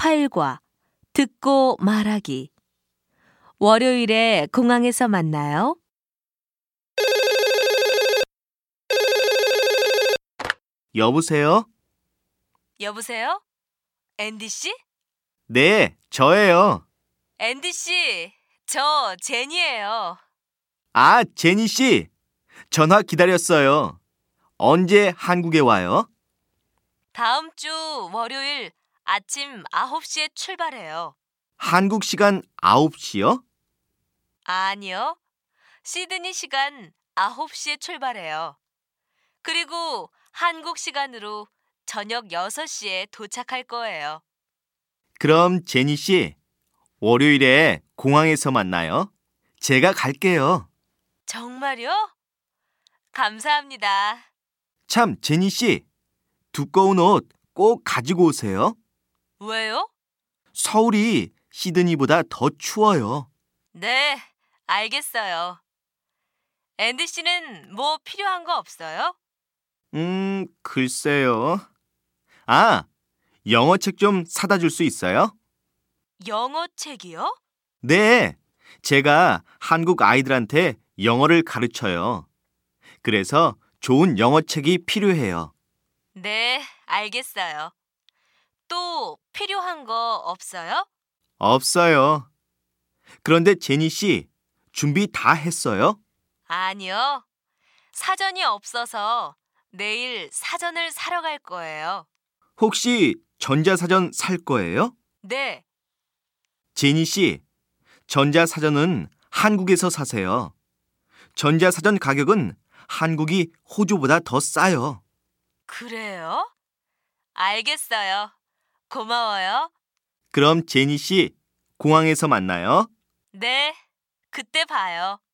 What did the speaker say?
파일과 듣고 말하기. 월요일에 공항에서 만나요. 여보세요? 여보세요? 앤디 씨? 네, 저예요. 앤디 씨, 저 제니예요. 아, 제니 씨. 전화 기다렸어요. 언제 한국에 와요? 다음 주 월요일 아침 9시에 출발해요. 한국 시간 9시요? 아니요. 시드니 시간 9시에 출발해요. 그리고 한국 시간으로 저녁 6시에 도착할 거예요. 그럼 제니 씨, 월요일에 공항에서 만나요. 제가 갈게요. 정말요? 감사합니다. 참, 제니 씨. 두꺼운 옷 꼭 가지고 오세요. 왜요? 서울이 시드니보다 더 추워요. 네, 알겠어요. 앤디 씨는 뭐 필요한 거 없어요? 글쎄요. 아, 영어 책 좀 사다 줄 수 있어요? 영어 책이요? 네, 제가 한국 아이들한테 영어를 가르쳐요. 그래서 좋은 영어 책이 필요해요. 네, 알겠어요. 또 필요한 거 없어요? 없어요. 그런데 제니 씨, 준비 다 했어요? 아니요. 사전이 없어서 내일 사전을 사러 갈 거예요. 혹시 전자사전 살 거예요? 네, 제니 씨, 전자사전은 한국에서 사세요. 전자사전 가격은 한국이 호주보다 더 싸요. 그래요? 알겠어요. 고마워요. 그럼 제니 씨, 공항에서 만나요. 네, 그때 봐요.